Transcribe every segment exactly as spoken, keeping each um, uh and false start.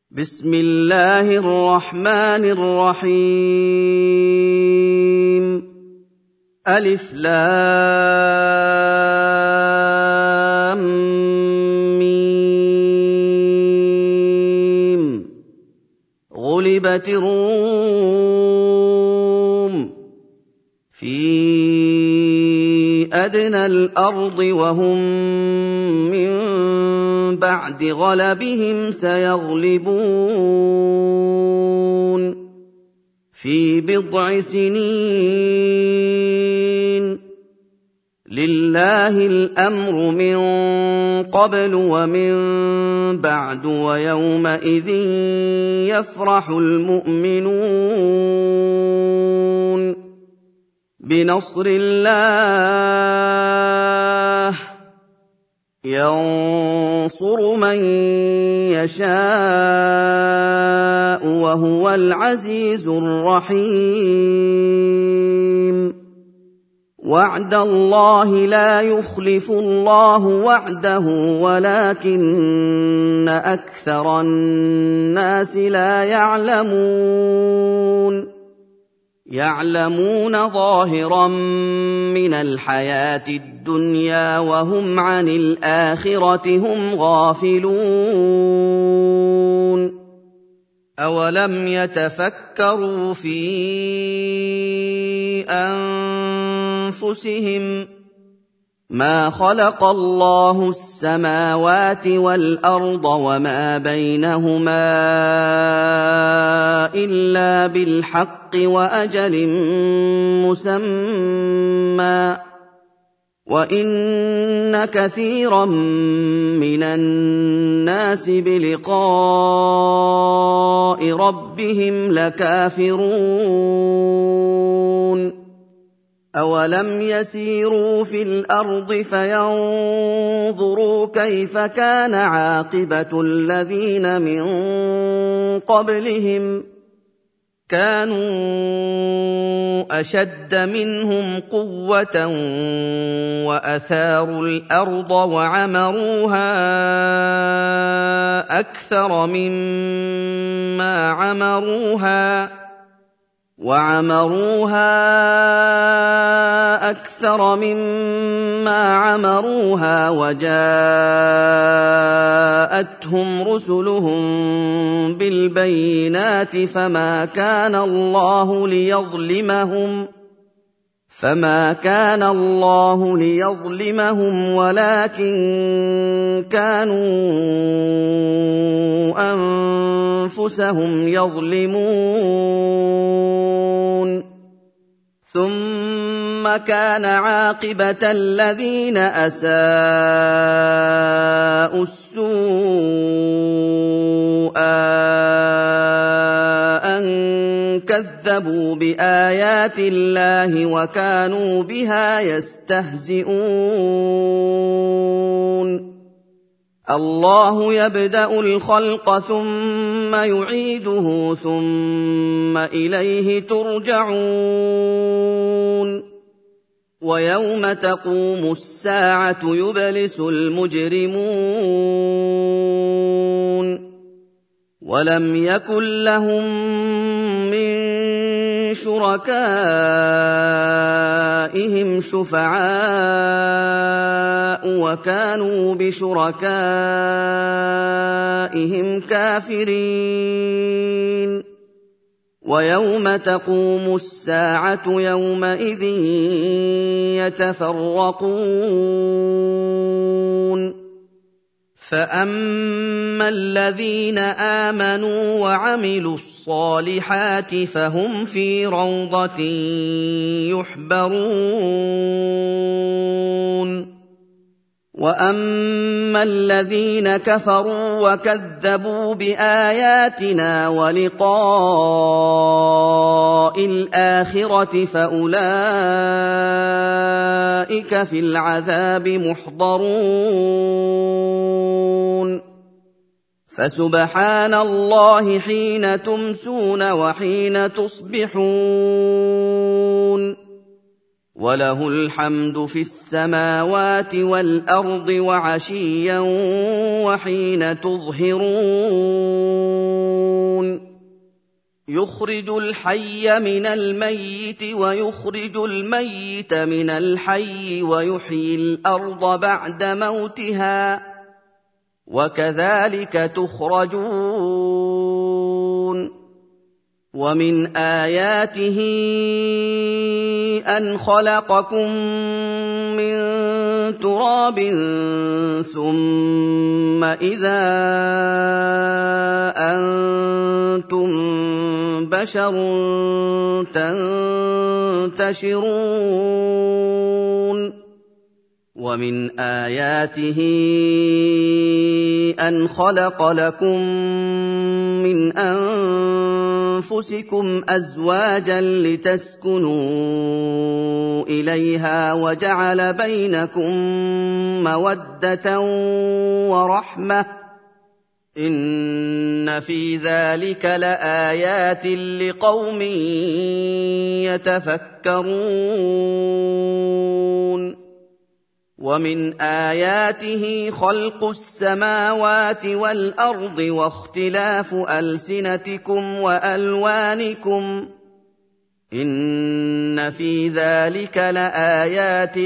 بسم الله الرحمن الرحيم ألف لام ميم غلبت الروم في أدنى الأرض وهم من بعد غلبهم سيغلبون في بضع سنين لله الأمر من قبل ومن بعد ويومئذ يفرح المؤمنون بنصر الله ينصر من يشاء وهو العزيز الرحيم وعد الله لا يخلف الله وعده ولكن أكثر الناس لا يعلمون يعلمون ظاهرا من الحياة الدنيا وهم عن الآخرة هم غافلون أولم يتفكروا في أنفسهم ما خلق الله السماوات والأرض وما بينهما إلا بالحق وأجل مسمى وإن كثيرا من الناس بلقاء ربهم لكافرون أولم يسيروا في الأرض فينظروا كيف كان عاقبة الذين من قبلهم كانوا أشد منهم قوة وأثاروا الأرض وعمروها أكثر مما عمروها وعمروها أكثر مما عمروها وجاءتهم رسلهم بالبينات فما كان الله ليظلمهم فما كان الله ليظلمهم ولكن كانوا أنفسهم يظلمون ثم كان عاقبة الذين أساءوا السوء أن كذبوا بآيات الله وكانوا بها يستهزئون الله يبدأ الخلق ثم يعيده ثم إليه ترجعون ويوم تقوم الساعة يبلس المجرمون ولم يكن لهم من شركائهم شفعاء وكانوا بشركائهم كافرين ويوم تقوم الساعة يومئذ يتفرقون فأما الذين آمنوا وعملوا الصالحات فهم في روضة يحبرون وأما الذين كفروا وكذبوا بآياتنا ولقاء الآخرة فأولئك في العذاب محضرون فسبحان الله حين تمسون وحين تصبحون وله الحمد في السماوات والأرض وعشيا وحين تظهرون يخرج الحي من الميت ويخرج الميت من الحي ويحيي الأرض بعد موتها وكذلك تخرجون ومن آياته أن خلقكم من تراب ثم إذا أنتم بشر تنتشرون ومن آياته أن خلق لكم من أنفسكم أزواجا لتسكنوا إليها وجعل بينكم مودة ورحمة إن في ذلك لآيات لقوم يتفكرون ومن آياته خلق السماوات والأرض واختلاف ألسنتكم وألوانكم إن في ذلك لآيات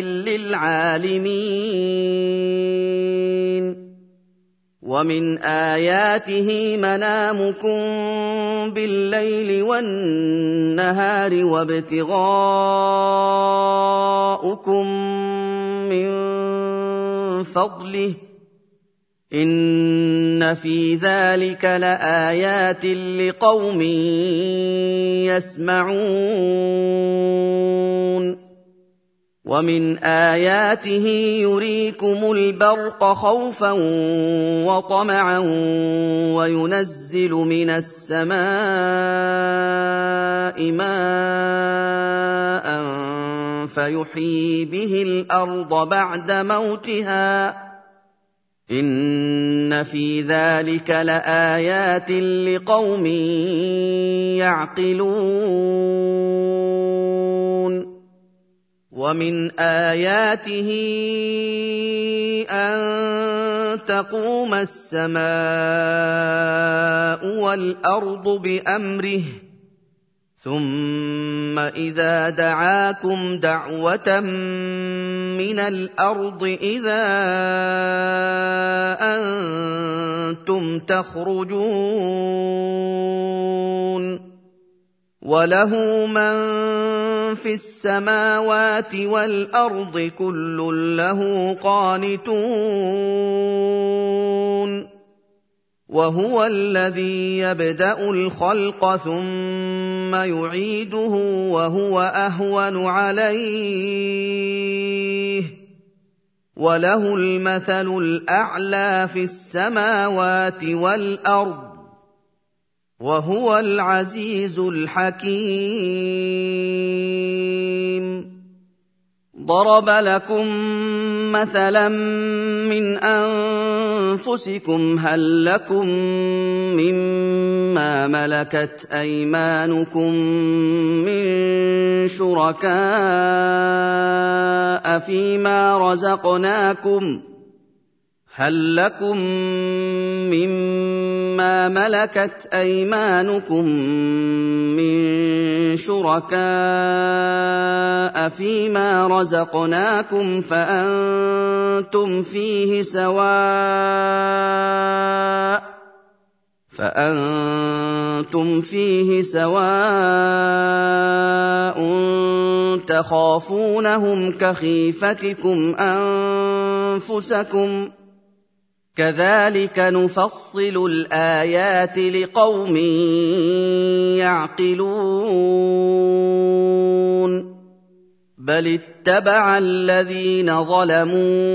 للعالمين ومن آياته منامكم بالليل والنهار وابتغاؤكم من فضله إن في ذلك لآيات لقوم يسمعون ومن آياته يريكم البرق خوفا وطمعا وينزل من السماء ماء فيحيي به الأرض بعد موتها إن في ذلك لآيات لقوم يعقلون ومن آياته أن تقوم السماء والأرض بأمره ثم إذا دعاكم دعوة من الأرض إذا أنتم تخرجون وله من في السماوات والأرض كل له قانتون وهو الذي يبدأ الخلق ثم يعيده وهو أهون عليه وله المثل الأعلى في السماوات والأرض وهو العزيز الحكيم ضرب لكم مثلا من أنفسكم هل لكم مما ملكت أيمانكم من شركاء فيما رزقناكم هل لكم مما ملكت أيمانكم من شركاء فيما رزقناكم فأنتم فيه سواء فأنتم فيه سواء تخافونهم كخيفتكم أنفسكم كذلك نفصل الآيات لقوم يعقلون بل اتبع الذين ظلموا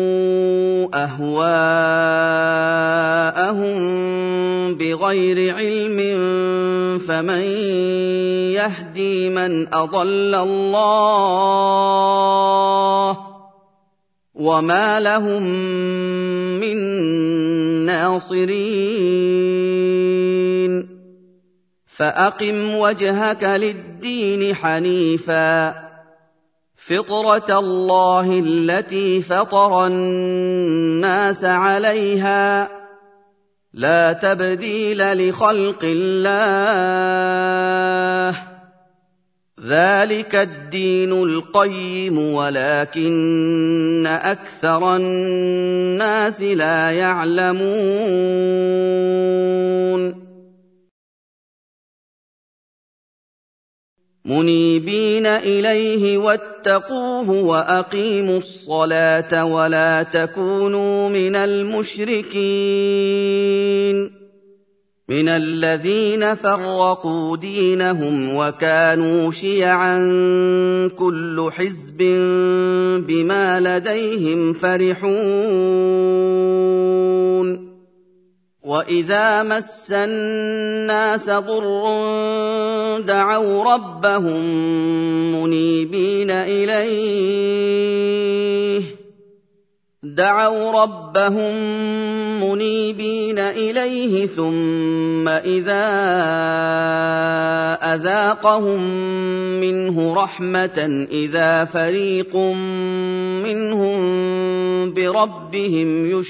أهواءهم بغير علم فمن يهدي من أضل الله وما لهم من ناصرين فأقم وجهك للدين حنيفا فطرة الله التي فطر الناس عليها لا تبديل لخلق الله ذلك الدين القيم ولكن أكثر الناس لا يعلمون منيبين إليه واتقوه وأقيموا الصلاة ولا تكونوا من المشركين من الذين فرقوا دينهم وكانوا شيعا كل حزب بما لديهم فرحون وإذا مس الناس ضر دعوا ربهم منيبين إليه دعوا ربهم منيبين إليه ثم إذا أذاقهم منه رحمة إذا فريق منهم بربهم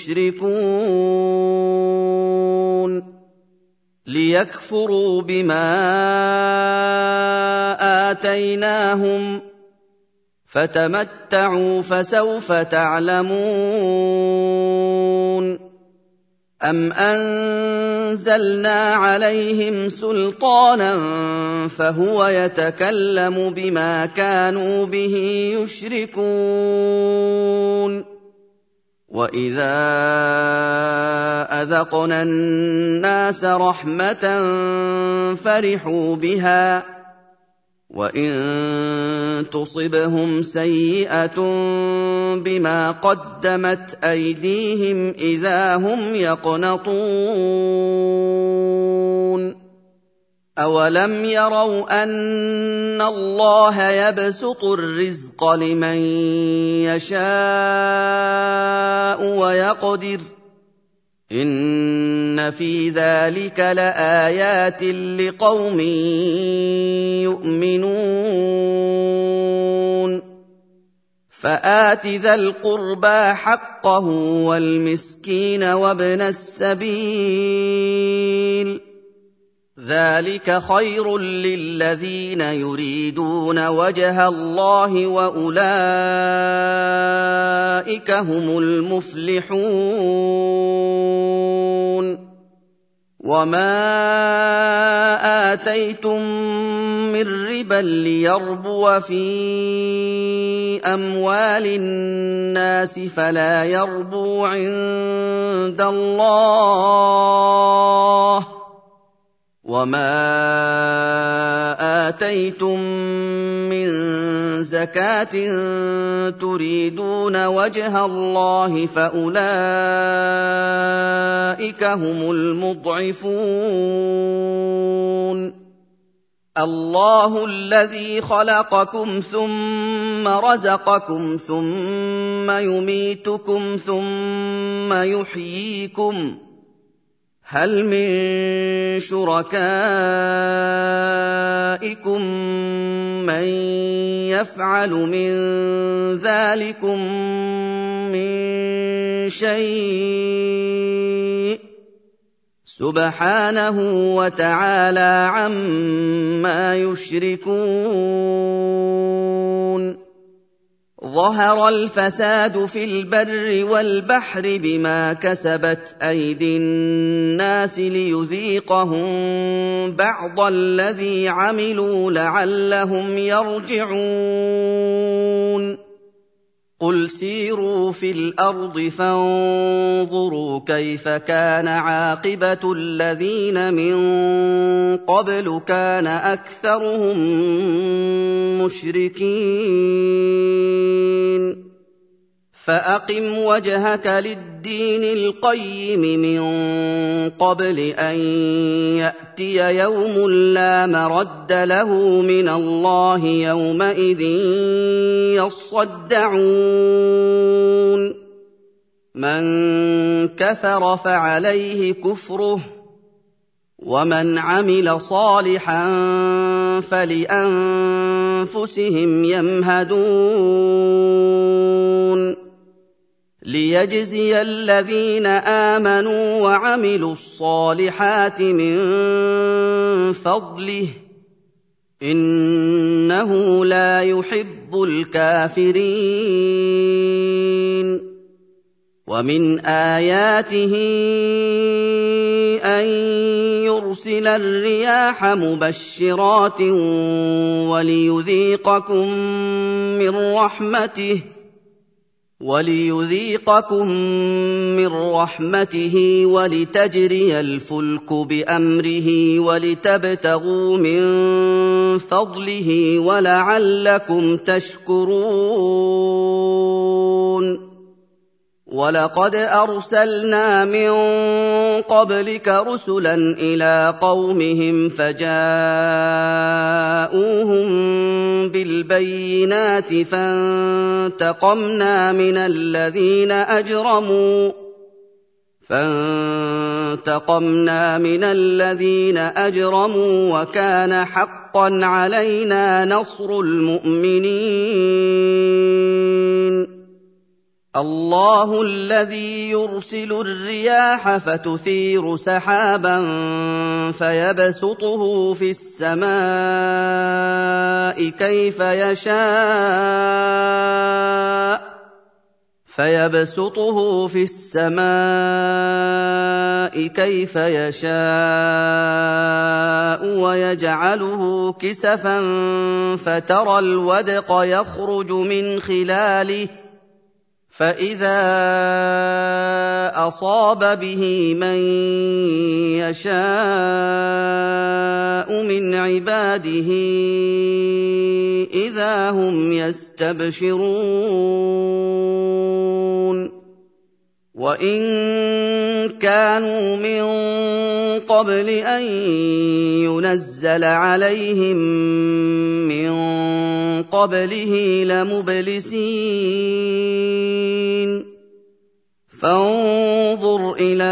يشركون ليكفروا بما آتيناهم فتمتعوا فسوف تعلمون أم أنزلنا عليهم سلطانا فهو يتكلم بما كانوا به يشركون وإذا أذقنا الناس رحمة فرحوا بها وإن تصبهم سيئة بما قدمت أيديهم إذا هم يقنطون أولم يروا أن الله يبسط الرزق لمن يشاء ويقدر إن في ذلك لآيات لقوم يؤمنون فآت ذا القربى حقه والمسكين وابن السبيل ذلك خير للذين يريدون وجه الله وأولئك هم المفلحون وما آتيتم من ربا ليربو في أموال الناس فلا يربو عند الله وما آتيتم من زكاة تريدون وجه الله فأولئك هم المضعفون الله الذي خلقكم ثم رزقكم ثم يميتكم ثم يحييكم هل من شركائكم من يفعل من ذلكم من شيء سبحانه وتعالى عما يشركون ظهر الفساد في البر والبحر بما كسبت أيدي الناس ليذيقهم بعض الذي عملوا لعلهم يرجعون قل سيروا في الأرض فانظروا كيف كان عاقبة الذين من قبل كان أكثرهم مشركين فأقم وجهك للدين القيم من قبل أن يأتي يوم لا مرد له من الله يومئذ يصدعون من كفر فعليه كفره ومن عمل صالحا فلأنفسهم يمهدون ليجزي الذين آمنوا وعملوا الصالحات من فضله إنه لا يحب الكافرين ومن آياته أن يرسل الرياح مبشرات وليذيقكم من رحمته وليذيقكم من رحمته ولتجري الفلك بأمره ولتبتغوا من فضله ولعلكم تشكرون ولقد أرسلنا من قبلك رسلا إلى قومهم فجاءوهم بالبينات فانتقمنا من الذين أجرموا فانتقمنا من الذين أجرموا وكان حقا علينا نصر المؤمنين الله الذي يرسل الرياح فتثير سحابا فيبسطه في السماء كيف يشاء فيبسطه في السماء كيف يشاء ويجعله كسفا فترى الودق يخرج من خلاله فإذا أصاب به من يشاء من عباده إذا هم يستبشرون وإن كانوا من قبل أن ينزل عليهم من قبله لمبلسين فانظر إلى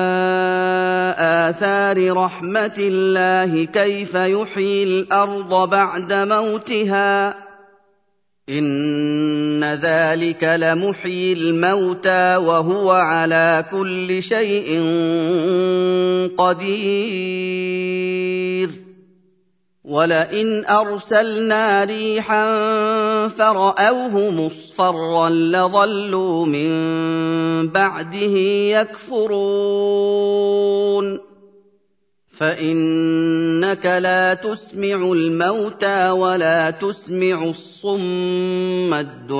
آثار رحمة الله كيف يحيي الأرض بعد موتها إن ذلك لمحيي الموتى وهو على كل شيء قدير ولئن أرسلنا ريحا فرأوه مصفرا لظلوا من بعده يكفرون فإنك لا تسمع الموتى ولا تسمع الصم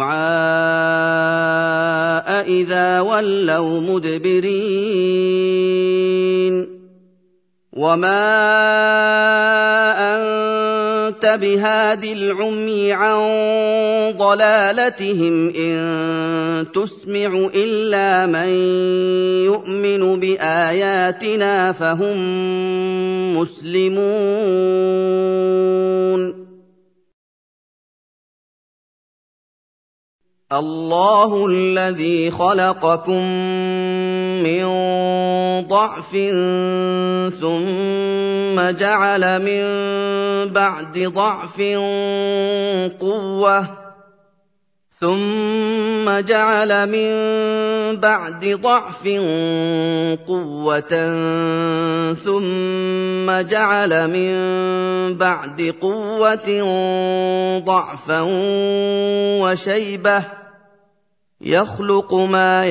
الدعاء إذا ولوا مدبرين وما أنت بهاد العمي عن ضلالتهم إن تسمع إلا من يؤمن بآياتنا فهم مسلمون الله الذي خلقكم من ضعف ثم جعل من بعد ضعف قوة ثم جعل من بعد ضعف قوة ثم جعل من بعد قوة ضعفا وشيبة يخلق ما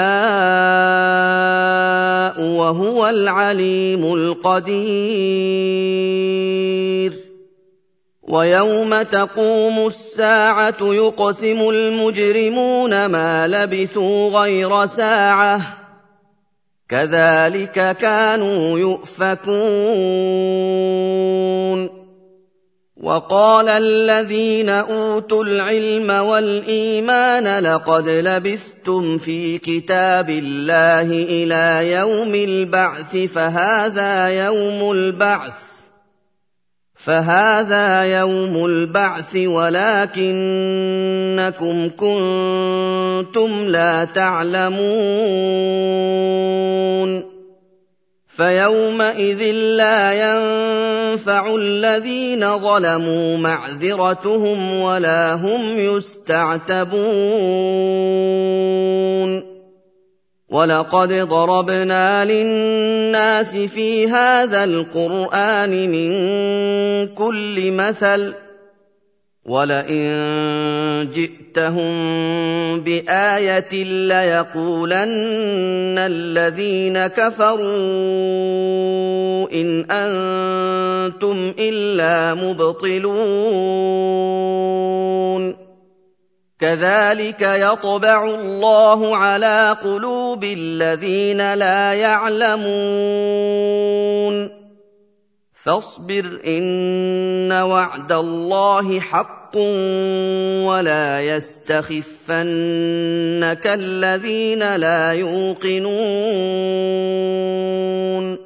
يشاء وهو العليم القدير ويوم تقوم الساعة يقسم المجرمون ما لبثوا غير ساعة كذلك كانوا يؤفكون وقال الذين أوتوا العلم والإيمان لقد لبثتم في كتاب الله إلى يوم البعث فهذا يوم البعث فهذا يوم البعث ولكنكم كنتم لا تعلمون فيومئذ لا ينفع الذين ظلموا معذرتهم ولا هم يستعتبون ولقد ضربنا للناس في هذا القرآن من كل مثل ولئن جئتهم بآية ليقولن الذين كفروا إن أنتم إلا مبطلون كذلك يطبع الله على قلوب الذين لا يعلمون فاصبر إن وعد الله حق ولا يستخفنك الذين لا يوقنون